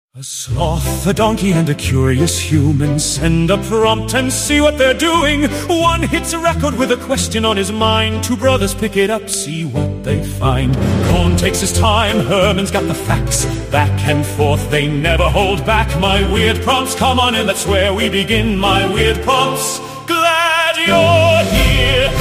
A sloth, a donkey, and a curious human send a prompt and see what they're doing. One hits a record with a question on his mind. Two brothers pick it up, see what they find. Cohn takes his time, Herman's got the facts. Back and forth, they never hold back. My weird prompts, come on in, that's where we begin. My weird prompts, glad you're here.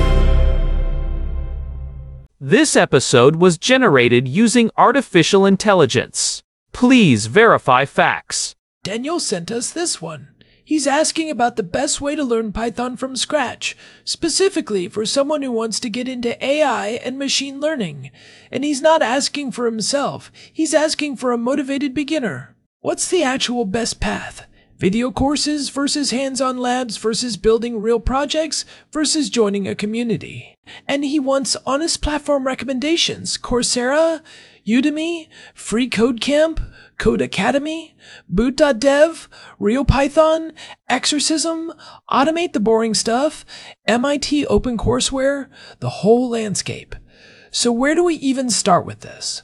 This episode was generated using artificial intelligence. Please verify facts. Daniel sent us this one. He's asking about the best way to learn Python from scratch, specifically for someone who wants to get into AI and machine learning. And he's not asking for himself, he's asking for a motivated beginner. What's the actual best path? Video courses versus hands-on labs versus building real projects versus joining a community. And he wants honest platform recommendations. Coursera, Udemy, Free Code Camp, Code Academy, Boot.dev, RealPython, Exorcism, Automate the Boring Stuff, MIT OpenCourseWare, the whole landscape. So where do we even start with this?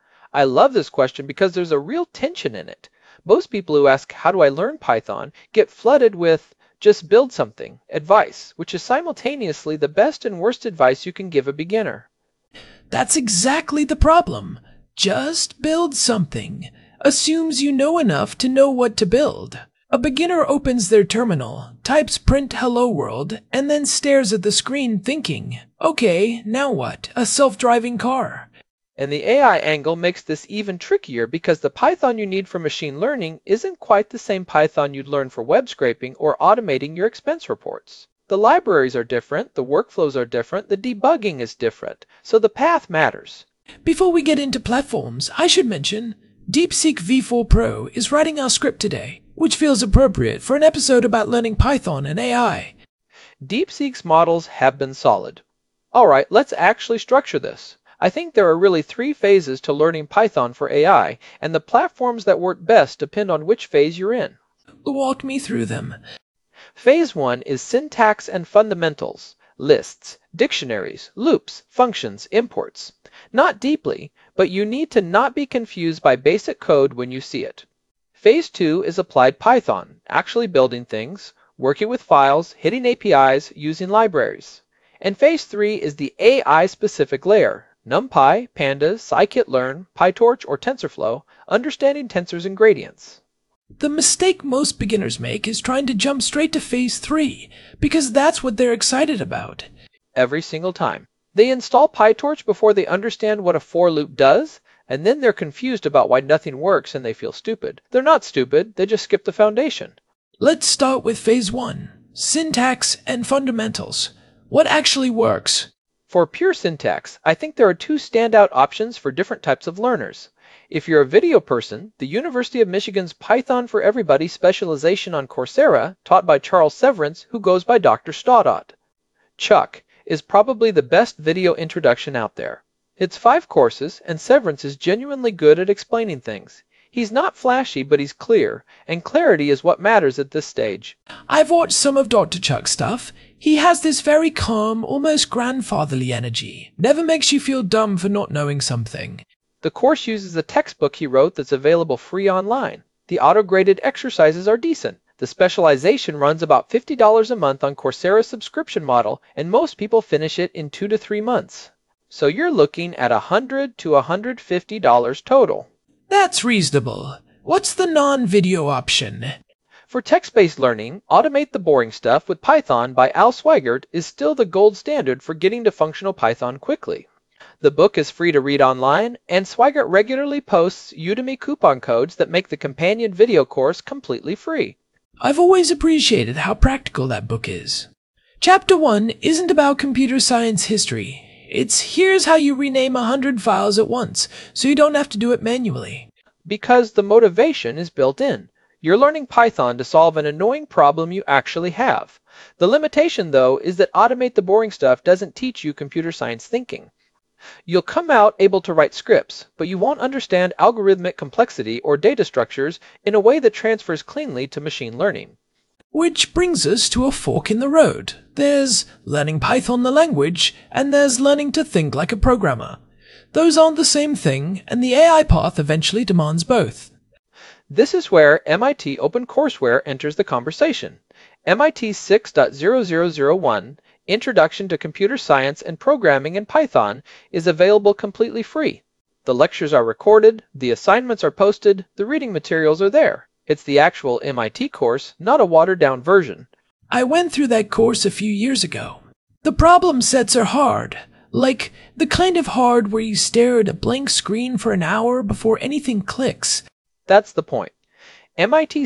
I love this question because there's a real tension in it. Most people who ask, how do I learn Python, get flooded with just build something advice, which is simultaneously the best and worst advice you can give a beginner. That's exactly the problem. Just build something assumes you know enough to know what to build. A beginner opens their terminal, types print hello world, and then stares at the screen thinking, okay, now what? A self-driving car. And the AI angle makes this even trickier because the Python you need for machine learning isn't quite the same Python you'd learn for web scraping or automating your expense reports. The libraries are different, the workflows are different, the debugging is different, so the path matters. Before we get into platforms, I should mention, DeepSeek V4 Pro is writing our script today, which feels appropriate for an episode about learning Python and AI. DeepSeek's models have been solid. Alright, let's actually structure this. I think there are really 3 phases to learning Python for AI, and the platforms that work best depend on which phase you're in. Walk me through them. Phase 1 is syntax and fundamentals, lists, dictionaries, loops, functions, imports. Not deeply, but you need to not be confused by basic code when you see it. Phase 2 is applied Python, actually building things, working with files, hitting APIs, using libraries. And Phase 3 is the AI-specific layer, NumPy, Pandas, Scikit-learn, PyTorch, or TensorFlow, understanding tensors and gradients. The mistake most beginners make is trying to jump straight to Phase 3, because that's what they're excited about. Every single time. They install PyTorch before they understand what a for loop does, and then they're confused about why nothing works and they feel stupid. They're not stupid, they just skip the foundation. Let's start with Phase 1, syntax and fundamentals. What actually works? For pure syntax, I think there are 2 standout options for different types of learners. If you're a video person, the University of Michigan's Python for Everybody specialization on Coursera, taught by Charles Severance, who goes by Dr. Staudot. Chuck is probably the best video introduction out there. It's 5 courses, and Severance is genuinely good at explaining things. He's not flashy, but he's clear, and clarity is what matters at this stage. I've watched some of Dr. Chuck's stuff. He has this very calm, almost grandfatherly energy. Never makes you feel dumb for not knowing something. The course uses a textbook he wrote that's available free online. The auto-graded exercises are decent. The specialization runs about $50 a month on Coursera's subscription model, and most people finish it in 2 to 3 months. So you're looking at $100 to $150 total. That's reasonable. What's the non-video option? For text-based learning, Automate the Boring Stuff with Python by Al Swigert is still the gold standard for getting to functional Python quickly. The book is free to read online, and Swigert regularly posts Udemy coupon codes that make the companion video course completely free. I've always appreciated how practical that book is. Chapter 1 isn't about computer science history. It's here's how you rename 100 files at once, so you don't have to do it manually. Because the motivation is built in. You're learning Python to solve an annoying problem you actually have. The limitation, though, is that Automate the Boring Stuff doesn't teach you computer science thinking. You'll come out able to write scripts, but you won't understand algorithmic complexity or data structures in a way that transfers cleanly to machine learning. Which brings us to a fork in the road. There's learning Python the language, and there's learning to think like a programmer. Those aren't the same thing, and the AI path eventually demands both. This is where MIT OpenCourseWare enters the conversation. MIT 6.0001, Introduction to Computer Science and Programming in Python, is available completely free. The lectures are recorded, the assignments are posted, the reading materials are there. It's the actual MIT course, not a watered-down version. I went through that course a few years ago. The problem sets are hard. Like, the kind of hard where you stare at a blank screen for an hour before anything clicks. That's the point. MIT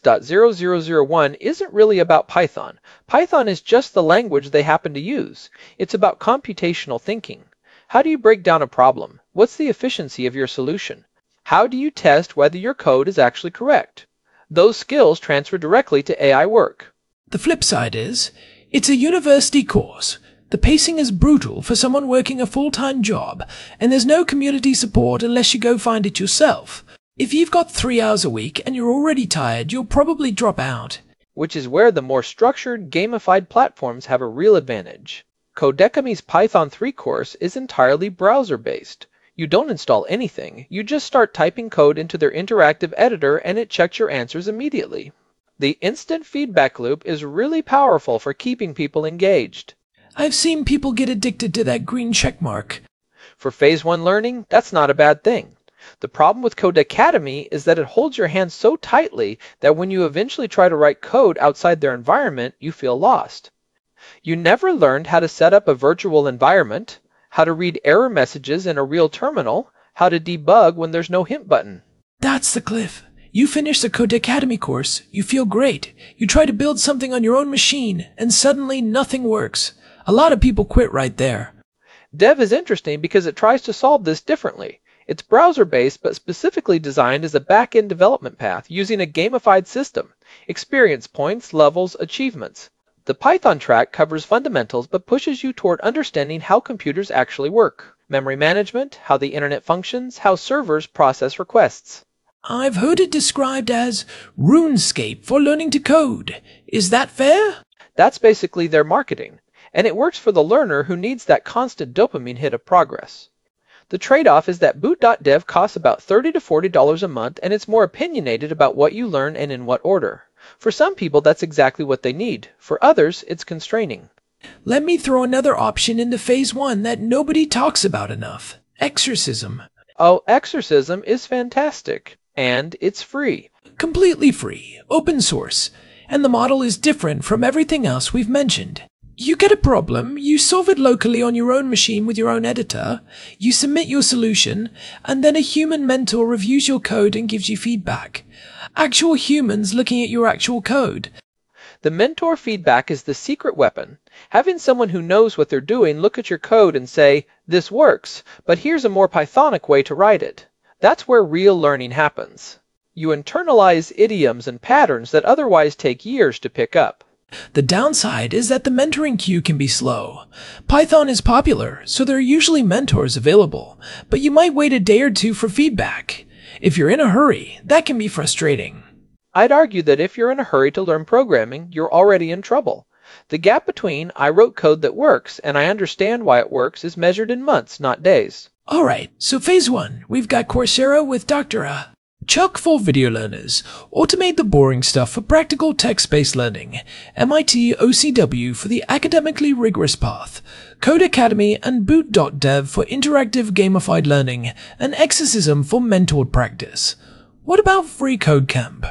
6.0001 isn't really about Python. Python is just the language they happen to use. It's about computational thinking. How do you break down a problem? What's the efficiency of your solution? How do you test whether your code is actually correct? Those skills transfer directly to AI work. The flip side is, it's a university course. The pacing is brutal for someone working a full-time job, and there's no community support unless you go find it yourself. If you've got 3 hours a week and you're already tired, you'll probably drop out. Which is where the more structured, gamified platforms have a real advantage. Codecademy's Python 3 course is entirely browser-based. You don't install anything, you just start typing code into their interactive editor and it checks your answers immediately. The instant feedback loop is really powerful for keeping people engaged. I've seen people get addicted to that green checkmark. For Phase 1 learning, that's not a bad thing. The problem with Codecademy is that it holds your hands so tightly that when you eventually try to write code outside their environment, you feel lost. You never learned how to set up a virtual environment, how to read error messages in a real terminal, how to debug when there's no hint button. That's the cliff. You finish the Codecademy course, you feel great. You try to build something on your own machine, and suddenly nothing works. A lot of people quit right there. Dev is interesting because it tries to solve this differently. It's browser-based but specifically designed as a back-end development path using a gamified system, experience points, levels, achievements. The Python track covers fundamentals but pushes you toward understanding how computers actually work, memory management, how the internet functions, how servers process requests. I've heard it described as RuneScape for learning to code. Is that fair? That's basically their marketing, and it works for the learner who needs that constant dopamine hit of progress. The trade-off is that boot.dev costs about $30 to $40 a month, and it's more opinionated about what you learn and in what order. For some people, that's exactly what they need. For others, it's constraining. Let me throw another option into Phase 1 that nobody talks about enough. Exorcism. Oh, Exorcism is fantastic. And it's free. Completely free, open source, and the model is different from everything else we've mentioned. You get a problem, you solve it locally on your own machine with your own editor, you submit your solution, and then a human mentor reviews your code and gives you feedback. Actual humans looking at your actual code. The mentor feedback is the secret weapon. Having someone who knows what they're doing look at your code and say, "This works, but here's a more Pythonic way to write it." That's where real learning happens. You internalize idioms and patterns that otherwise take years to pick up. The downside is that the mentoring queue can be slow. Python is popular, so there are usually mentors available, but you might wait a day or two for feedback. If you're in a hurry, that can be frustrating. I'd argue that if you're in a hurry to learn programming, you're already in trouble. The gap between I wrote code that works and I understand why it works is measured in months, not days. Alright, so Phase 1, we've got Coursera with Dr. Chuck for video learners. Automate the boring stuff for practical text-based learning. MIT OCW for the academically rigorous path. Codecademy and boot.dev for interactive gamified learning. And Exorcism for mentored practice. What about Free Code Camp?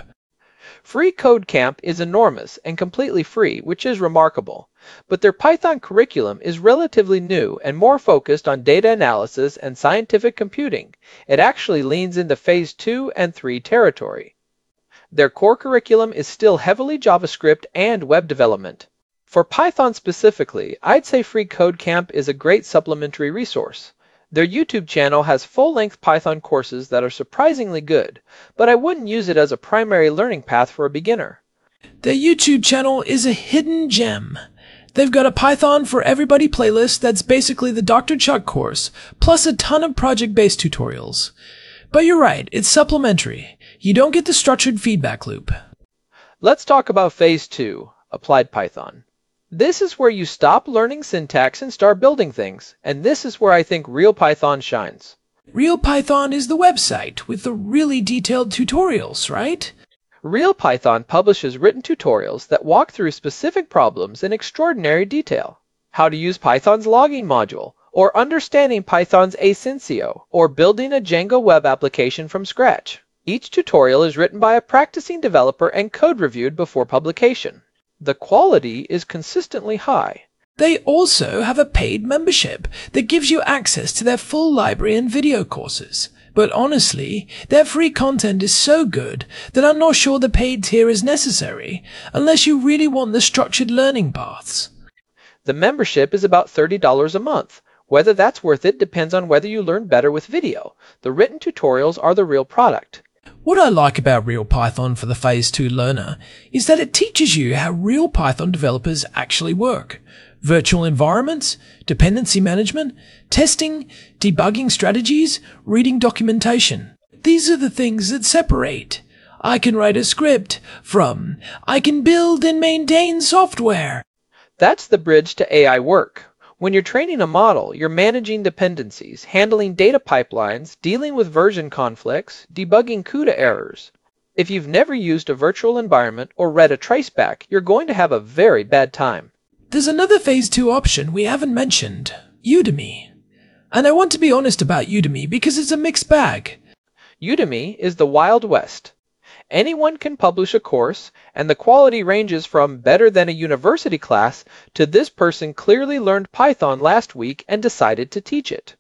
Free Code Camp is enormous and completely free, which is remarkable. But their Python curriculum is relatively new and more focused on data analysis and scientific computing. It actually leans into Phase 2 and 3 territory. Their core curriculum is still heavily JavaScript and web development. For Python specifically, I'd say Free Code Camp is a great supplementary resource. Their YouTube channel has full-length Python courses that are surprisingly good, but I wouldn't use it as a primary learning path for a beginner. Their YouTube channel is a hidden gem. They've got a Python for Everybody playlist that's basically the Dr. Chuck course, plus a ton of project-based tutorials. But you're right, it's supplementary. You don't get the structured feedback loop. Let's talk about Phase 2, Applied Python. This is where you stop learning syntax and start building things, and this is where I think real Python shines. RealPython is the website with the really detailed tutorials, right? RealPython publishes written tutorials that walk through specific problems in extraordinary detail. How to use Python's logging module, or understanding Python's asyncio, or building a Django web application from scratch. Each tutorial is written by a practicing developer and code reviewed before publication. The quality is consistently high. They also have a paid membership that gives you access to their full library and video courses. But honestly, their free content is so good that I'm not sure the paid tier is necessary, unless you really want the structured learning paths. The membership is about $30 a month. Whether that's worth it depends on whether you learn better with video. The written tutorials are the real product. What I like about RealPython for the Phase 2 learner is that it teaches you how real Python developers actually work. Virtual environments, dependency management, testing, debugging strategies, reading documentation. These are the things that separate I can write a script from I can build and maintain software. That's the bridge to AI work. When you're training a model, you're managing dependencies, handling data pipelines, dealing with version conflicts, debugging CUDA errors. If you've never used a virtual environment or read a traceback, you're going to have a very bad time. There's another Phase 2 option we haven't mentioned, Udemy. And I want to be honest about Udemy because it's a mixed bag. Udemy is the Wild West. Anyone can publish a course, and the quality ranges from better than a university class to this person clearly learned Python last week and decided to teach it.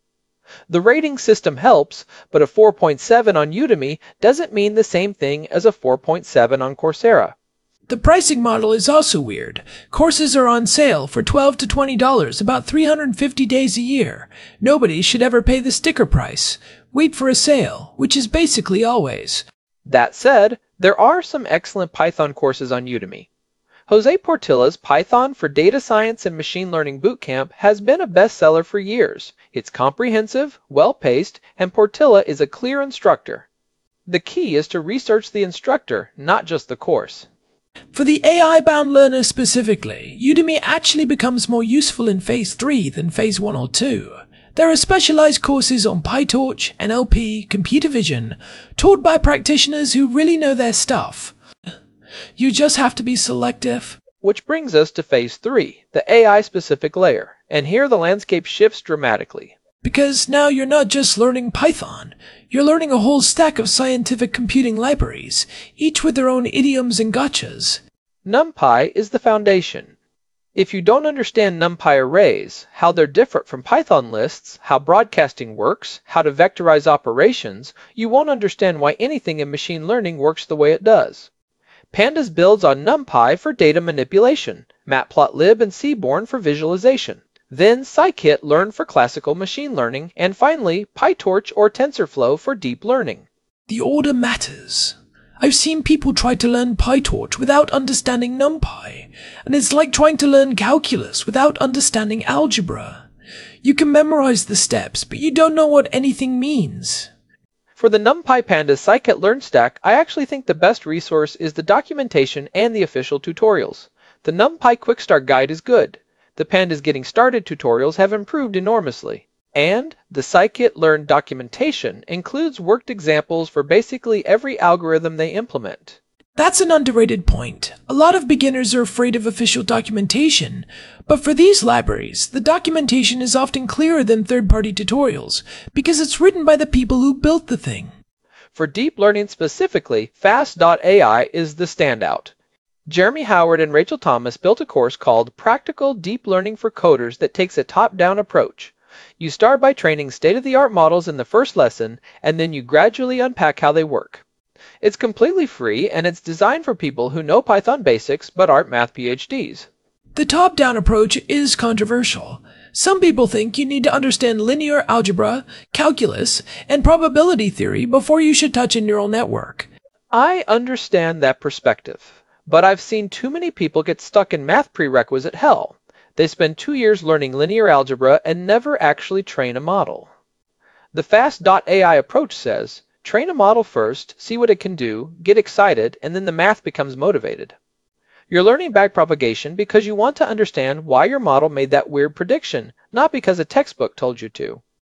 The rating system helps, but a 4.7 on Udemy doesn't mean the same thing as a 4.7 on Coursera. The pricing model is also weird. Courses are on sale for $12 to $20 about 350 days a year. Nobody should ever pay the sticker price. Wait for a sale, which is basically always. That said, there are some excellent Python courses on Udemy. Jose Portilla's Python for Data Science and Machine Learning Bootcamp has been a bestseller for years. It's comprehensive, well-paced, and Portilla is a clear instructor. The key is to research the instructor, not just the course. For the AI-bound learner specifically, Udemy actually becomes more useful in Phase 3 than Phase 1 or 2. There are specialized courses on PyTorch, NLP, computer vision, taught by practitioners who really know their stuff. You just have to be selective. Which brings us to Phase 3, the AI-specific layer, and here the landscape shifts dramatically. Because now you're not just learning Python, you're learning a whole stack of scientific computing libraries, each with their own idioms and gotchas. NumPy is the foundation. If you don't understand NumPy arrays, how they're different from Python lists, how broadcasting works, how to vectorize operations, you won't understand why anything in machine learning works the way it does. Pandas builds on NumPy for data manipulation, Matplotlib and Seaborn for visualization. Then Scikit learn for classical machine learning, and finally PyTorch or TensorFlow for deep learning. The order matters. I've seen people try to learn PyTorch without understanding NumPy, and it's like trying to learn calculus without understanding algebra. You can memorize the steps, but you don't know what anything means. For the NumPy Pandas Scikit-learn stack, I actually think the best resource is the documentation and the official tutorials. The NumPy Quick Start Guide is good. The Pandas Getting Started tutorials have improved enormously. And the Scikit-learn documentation includes worked examples for basically every algorithm they implement. That's an underrated point. A lot of beginners are afraid of official documentation, but for these libraries, the documentation is often clearer than third-party tutorials, because it's written by the people who built the thing. For deep learning specifically, Fast.ai is the standout. Jeremy Howard and Rachel Thomas built a course called Practical Deep Learning for Coders that takes a top-down approach. You start by training state-of-the-art models in the first lesson, and then you gradually unpack how they work. It's completely free, and it's designed for people who know Python basics but aren't math PhDs. The top-down approach is controversial. Some people think you need to understand linear algebra, calculus, and probability theory before you should touch a neural network. I understand that perspective, but I've seen too many people get stuck in math prerequisite hell. They spend 2 years learning linear algebra and never actually train a model. The Fast.ai approach says, train a model first, see what it can do, get excited, and then the math becomes motivated. You're learning backpropagation because you want to understand why your model made that weird prediction, not because a textbook told you to.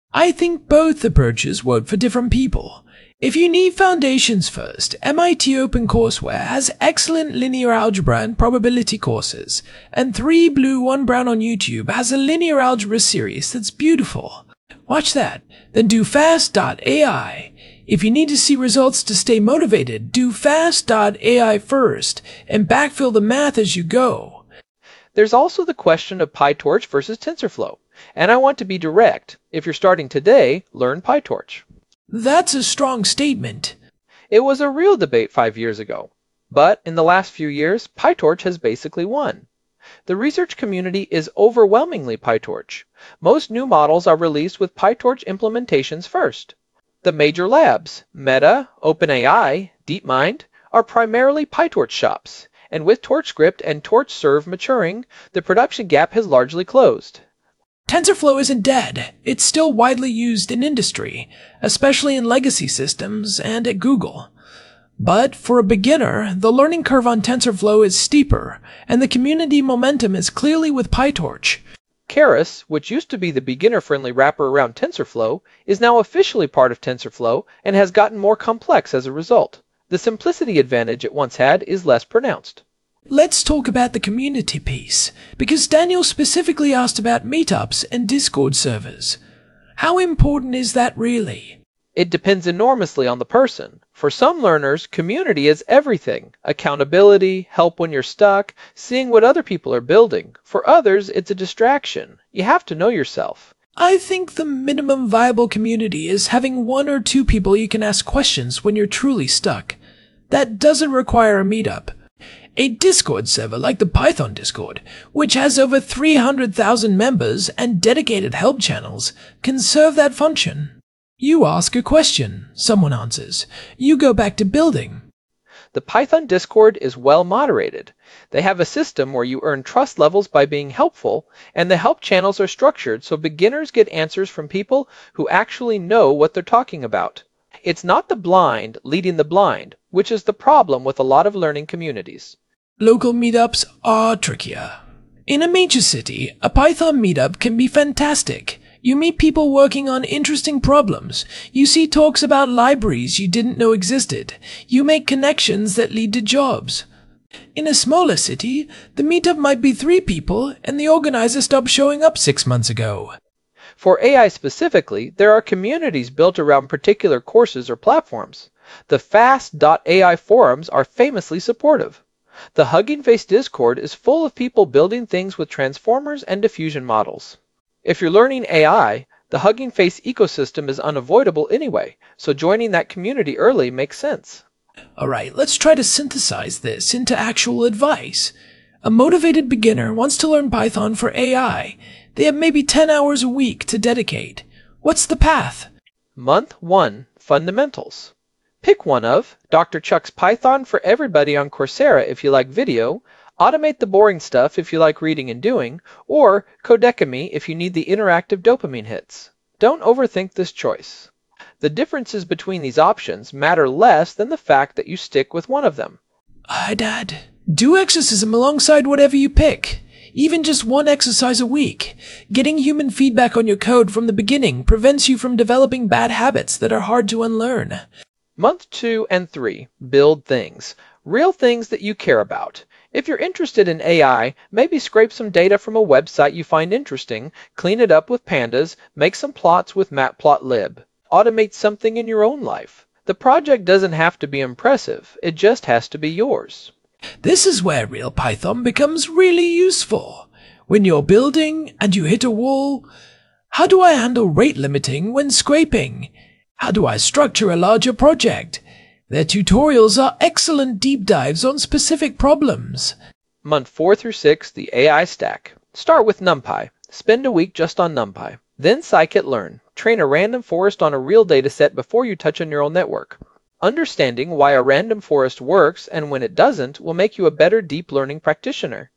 I think both approaches work for different people. If you need foundations first, MIT OpenCourseWare has excellent linear algebra and probability courses, and 3 Blue 1 Brown on YouTube has a linear algebra series that's beautiful. Watch that, then do fast.ai. If you need to see results to stay motivated, do fast.ai first, and backfill the math as you go. There's also the question of PyTorch versus TensorFlow, and I want to be direct. If you're starting today, learn PyTorch. That's a strong statement. It was a real debate 5 years ago, but in the last few years, PyTorch has basically won. The research community is overwhelmingly PyTorch. Most new models are released with PyTorch implementations first. The major labs, Meta, OpenAI, DeepMind, are primarily PyTorch shops, and with TorchScript and TorchServe maturing, the production gap has largely closed. TensorFlow isn't dead. It's still widely used in industry, especially in legacy systems and at Google. But for a beginner, the learning curve on TensorFlow is steeper, and the community momentum is clearly with PyTorch. Keras, which used to be the beginner-friendly wrapper around TensorFlow, is now officially part of TensorFlow and has gotten more complex as a result. The simplicity advantage it once had is less pronounced. Let's talk about the community piece, because Daniel specifically asked about meetups and Discord servers. How important is that really? It depends enormously on the person. For some learners, community is everything. Accountability, help when you're stuck, seeing what other people are building. For others, it's a distraction. You have to know yourself. I think the minimum viable community is having 1 or 2 people you can ask questions when you're truly stuck. That doesn't require a meetup. A Discord server like the Python Discord, which has over 300,000 members and dedicated help channels, can serve that function. You ask a question, someone answers. You go back to building. The Python Discord is well moderated. They have a system where you earn trust levels by being helpful, and the help channels are structured so beginners get answers from people who actually know what they're talking about. It's not the blind leading the blind, which is the problem with a lot of learning communities. Local meetups are trickier. In a major city, a Python meetup can be fantastic. You meet people working on interesting problems. You see talks about libraries you didn't know existed. You make connections that lead to jobs. In a smaller city, the meetup might be 3 people and the organizer stopped showing up 6 months ago. For AI specifically, there are communities built around particular courses or platforms. The fast.ai forums are famously supportive. The Hugging Face Discord is full of people building things with transformers and diffusion models. If you're learning AI, the Hugging Face ecosystem is unavoidable anyway, so joining that community early makes sense. Alright, let's try to synthesize this into actual advice. A motivated beginner wants to learn Python for AI. They have maybe 10 hours a week to dedicate. What's the path? Month 1, Fundamentals. Pick one of Dr. Chuck's Python for Everybody on Coursera if you like video, Automate the Boring Stuff if you like reading and doing, or Codecademy if you need the interactive dopamine hits. Don't overthink this choice. The differences between these options matter less than the fact that you stick with one of them. Hi, Dad. Do exorcism alongside whatever you pick. Even just 1 exercise a week. Getting human feedback on your code from the beginning prevents you from developing bad habits that are hard to unlearn. Month 2 and 3, build things. Real things that you care about. If you're interested in AI, maybe scrape some data from a website you find interesting, clean it up with pandas, make some plots with matplotlib. Automate something in your own life. The project doesn't have to be impressive, it just has to be yours. This is where real Python becomes really useful. When you're building and you hit a wall, how do I handle rate limiting when scraping? How do I structure a larger project? Their tutorials are excellent deep dives on specific problems. Month 4 through 6, the AI stack. Start with NumPy. Spend a week just on NumPy. Then scikit-learn. Train a random forest on a real dataset before you touch a neural network. Understanding why a random forest works and when it doesn't will make you a better deep learning practitioner.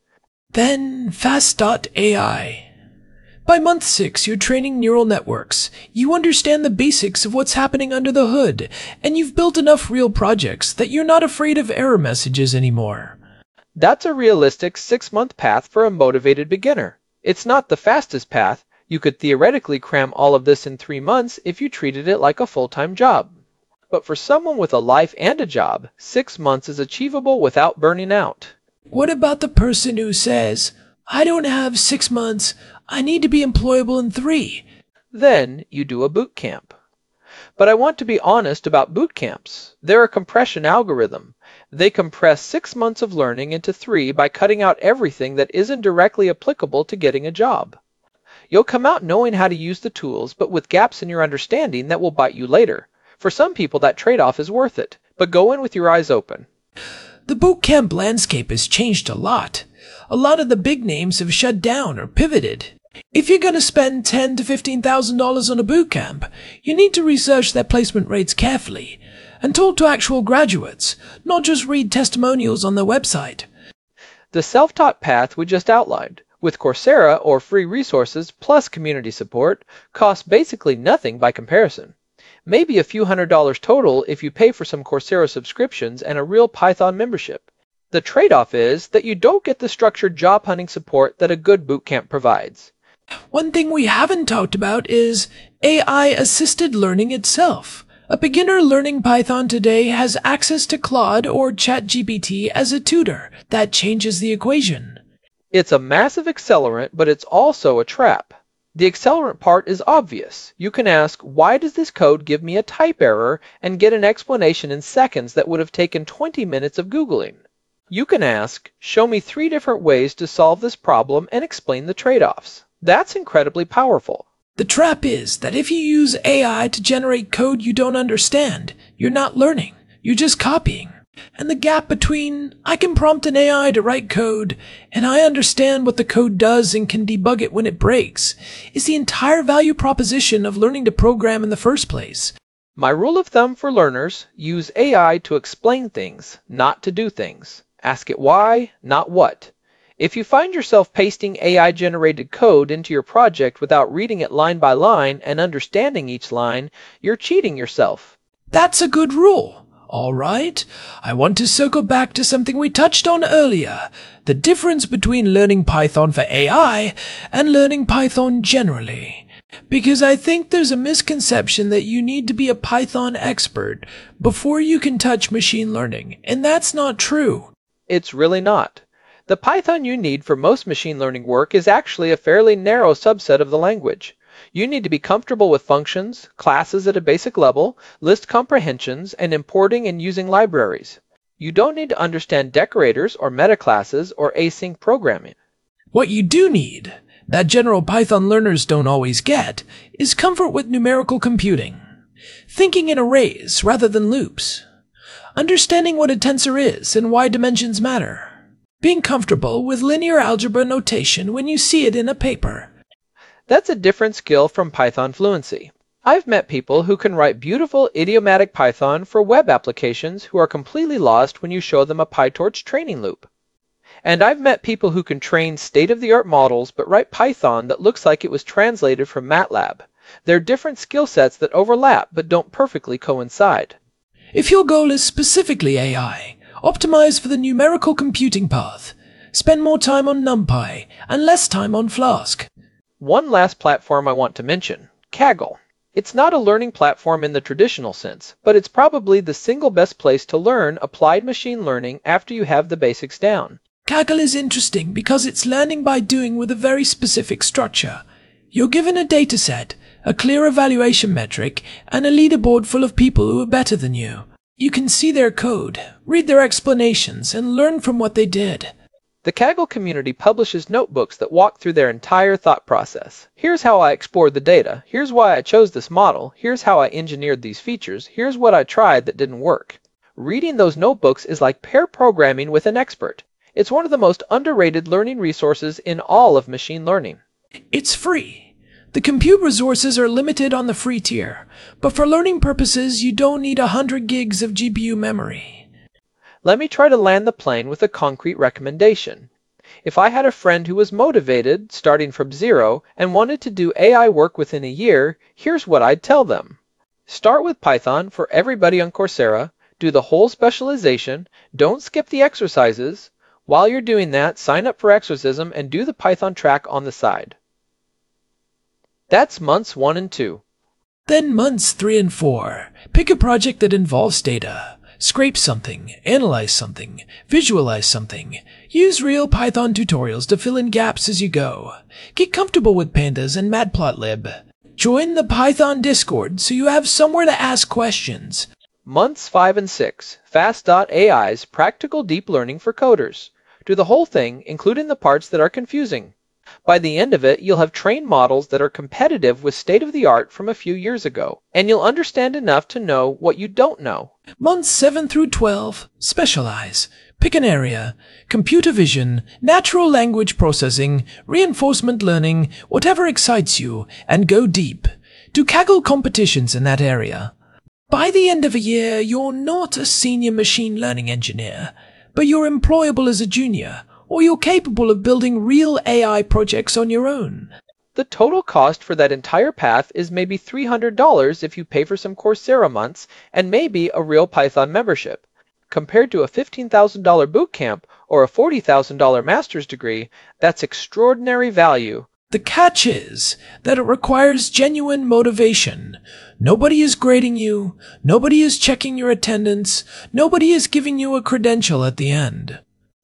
Then fast.ai. By month 6, you're training neural networks. You understand the basics of what's happening under the hood, and you've built enough real projects that you're not afraid of error messages anymore. That's a realistic 6-month path for a motivated beginner. It's not the fastest path. You could theoretically cram all of this in 3 months if you treated it like a full-time job. But for someone with a life and a job, 6 months is achievable without burning out. What about the person who says, I don't have 6 months, I need to be employable in 3? Then you do a boot camp. But I want to be honest about boot camps. They're a compression algorithm. They compress 6 months of learning into 3 by cutting out everything that isn't directly applicable to getting a job. You'll come out knowing how to use the tools, but with gaps in your understanding that will bite you later. For some people, that trade-off is worth it, but go in with your eyes open. The boot camp landscape has changed a lot. A lot of the big names have shut down or pivoted. If you're going to spend $10,000 to $15,000 on a boot camp, you need to research their placement rates carefully and talk to actual graduates, not just read testimonials on their website. The self-taught path we just outlined, with Coursera or free resources plus community support, costs basically nothing by comparison. Maybe a few $100s total if you pay for some Coursera subscriptions and a real Python membership. The trade-off is that you don't get the structured job hunting support that a good bootcamp provides. One thing we haven't talked about is AI-assisted learning itself. A beginner learning Python today has access to Claude or ChatGPT as a tutor. That changes the equation. It's a massive accelerant, but it's also a trap. The accelerant part is obvious. You can ask, why does this code give me a type error, and get an explanation in seconds that would have taken 20 minutes of Googling. You can ask, show me 3 different ways to solve this problem and explain the trade-offs. That's incredibly powerful. The trap is that if you use AI to generate code you don't understand, you're not learning, you're just copying. And the gap between, I can prompt an AI to write code, and I understand what the code does and can debug it when it breaks, is the entire value proposition of learning to program in the first place. My rule of thumb for learners, use AI to explain things, not to do things. Ask it why, not what. If you find yourself pasting AI-generated code into your project without reading it line by line and understanding each line, you're cheating yourself. That's a good rule. All right, I want to circle back to something we touched on earlier, the difference between learning Python for AI and learning Python generally. Because I think there's a misconception that you need to be a Python expert before you can touch machine learning, and that's not true. It's really not. The Python you need for most machine learning work is actually a fairly narrow subset of the language. You need to be comfortable with functions, classes at a basic level, list comprehensions, and importing and using libraries. You don't need to understand decorators or metaclasses or async programming. What you do need, that general Python learners don't always get, is comfort with numerical computing. Thinking in arrays rather than loops. Understanding what a tensor is and why dimensions matter. Being comfortable with linear algebra notation when you see it in a paper. That's a different skill from Python fluency. I've met people who can write beautiful idiomatic Python for web applications who are completely lost when you show them a PyTorch training loop. And I've met people who can train state-of-the-art models but write Python that looks like it was translated from MATLAB. They're different skill sets that overlap but don't perfectly coincide. If your goal is specifically AI, optimize for the numerical computing path. Spend more time on NumPy and less time on Flask. One last platform I want to mention, Kaggle. It's not a learning platform in the traditional sense, but it's probably the single best place to learn applied machine learning after you have the basics down. Kaggle is interesting because it's learning by doing with a very specific structure. You're given a dataset, a clear evaluation metric, and a leaderboard full of people who are better than you. You can see their code, read their explanations, and learn from what they did. The Kaggle community publishes notebooks that walk through their entire thought process. Here's how I explored the data. Here's why I chose this model. Here's how I engineered these features. Here's what I tried that didn't work. Reading those notebooks is like pair programming with an expert. It's one of the most underrated learning resources in all of machine learning. It's free. The compute resources are limited on the free tier, but for learning purposes, you don't need 100 gigs of GPU memory. Let me try to land the plane with a concrete recommendation. If I had a friend who was motivated, starting from zero, and wanted to do AI work within a year, here's what I'd tell them. Start with Python for everybody on Coursera, do the whole specialization, don't skip the exercises. While you're doing that, sign up for Exercism and do the Python track on the side. That's months 1 and 2. Then months 3 and 4. Pick a project that involves data. Scrape something, analyze something, visualize something. Use real Python tutorials to fill in gaps as you go. Get comfortable with pandas and matplotlib. Join the Python Discord so you have somewhere to ask questions. Months 5 and 6. Fast.ai's Practical Deep Learning for Coders. Do the whole thing, including the parts that are confusing. By the end of it, you'll have trained models that are competitive with state-of-the-art from a few years ago, and you'll understand enough to know what you don't know. Months 7 through 12. Specialize. Pick an area. Computer vision, natural language processing, reinforcement learning, whatever excites you, and go deep. Do Kaggle competitions in that area. By the end of a year, you're not a senior machine learning engineer, but you're employable as a junior, or you're capable of building real AI projects on your own. The total cost for that entire path is maybe $300 if you pay for some Coursera months and maybe a real Python membership. Compared to a $15,000 boot camp or a $40,000 master's degree, that's extraordinary value. The catch is that it requires genuine motivation. Nobody is grading you, nobody is checking your attendance, nobody is giving you a credential at the end.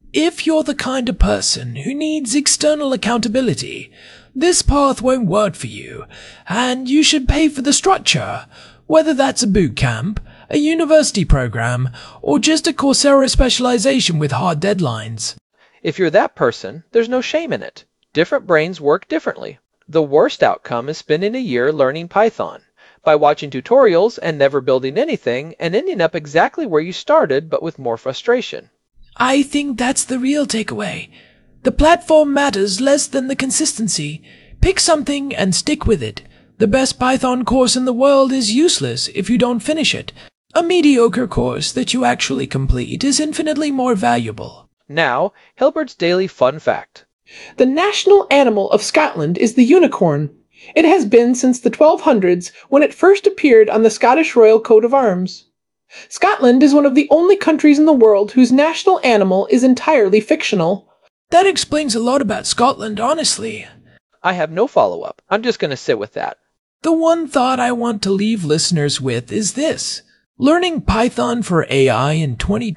If you're the kind of person who needs external accountability, this path won't work for you, and you should pay for the structure, whether that's a boot camp, a university program, or just a Coursera specialization with hard deadlines. If you're that person, there's no shame in it. Different brains work differently. The worst outcome is spending a year learning Python by watching tutorials and never building anything and ending up exactly where you started but with more frustration. I think that's the real takeaway. The platform matters less than the consistency. Pick something and stick with it. The best Python course in the world is useless if you don't finish it. A mediocre course that you actually complete is infinitely more valuable. Now, Hilbert's Daily Fun Fact. The national animal of Scotland is the unicorn. It has been since the 1200s when it first appeared on the Scottish Royal Coat of Arms. Scotland is one of the only countries in the world whose national animal is entirely fictional. That explains a lot about Scotland, honestly. I have no follow-up. I'm just going to sit with that. The one thought I want to leave listeners with is this. Learning Python for AI in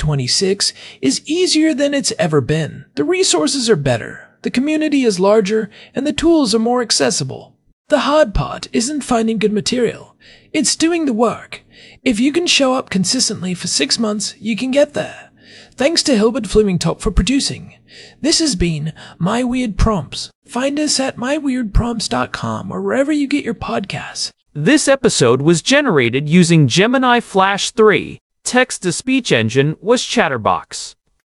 2026 is easier than it's ever been. The resources are better, the community is larger, and the tools are more accessible. The hard part isn't finding good material. It's doing the work. If you can show up consistently for 6 months, you can get there. Thanks to Hilbert Flemingtop for producing. This has been My Weird Prompts. Find us at myweirdprompts.com or wherever you get your podcasts. This episode was generated using Gemini Flash 3. Text-to-speech engine was Chatterbox.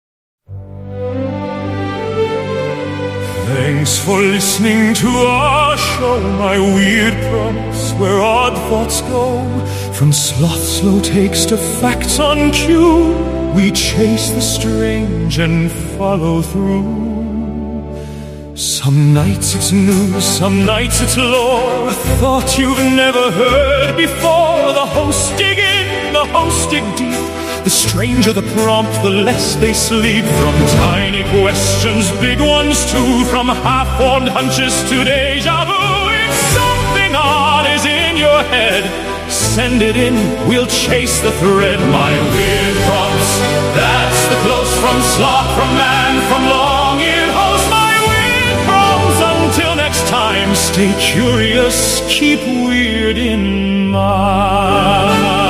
Thanks for listening to our show, My Weird Prompts, where odd thoughts go. From sloth slow takes to facts on cue, we chase the strange and follow through. Some nights it's news, some nights it's lore, a thought you've never heard before. The hosts dig in, the hosts dig deep. The stranger the prompt, the less they sleep. From tiny questions, big ones too, from half-formed hunches to deja vu. If something odd is in your head, send it in, we'll chase the thread. My Weird Prompts, that's the close from sloth, from man, from long-eared host. My Weird Prompts, until next time, stay curious, keep weird in mind.